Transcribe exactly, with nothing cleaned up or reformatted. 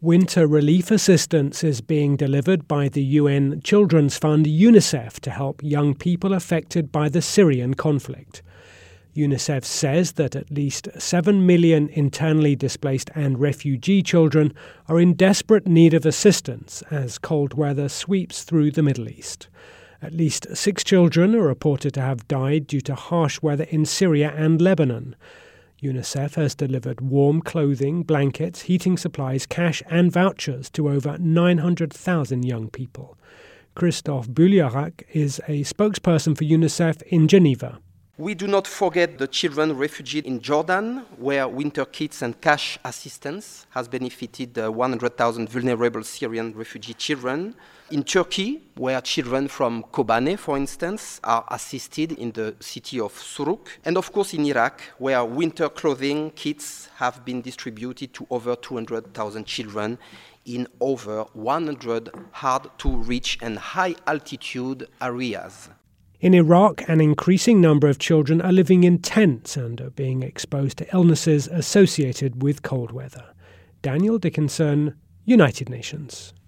Winter relief assistance is being delivered by the U N Children's Fund UNICEF to help young people affected by the Syrian conflict. UNICEF says that at least seven million internally displaced and refugee children are in desperate need of assistance as cold weather sweeps through the Middle East. At least six children are reported to have died due to harsh weather in Syria and Lebanon. UNICEF has delivered warm clothing, blankets, heating supplies, cash and vouchers to over nine hundred thousand young people. Christophe Boulierac is a spokesperson for UNICEF in Geneva. We do not forget the children refugees in Jordan, where winter kits and cash assistance has benefited uh, one hundred thousand vulnerable Syrian refugee children. In Turkey, where children from Kobane, for instance, are assisted in the city of Suruk. And of course in Iraq, where winter clothing kits have been distributed to over two hundred thousand children in over one hundred hard-to-reach and high-altitude areas. In Iraq, an increasing number of children are living in tents and are being exposed to illnesses associated with cold weather. Daniel Dickinson, United Nations.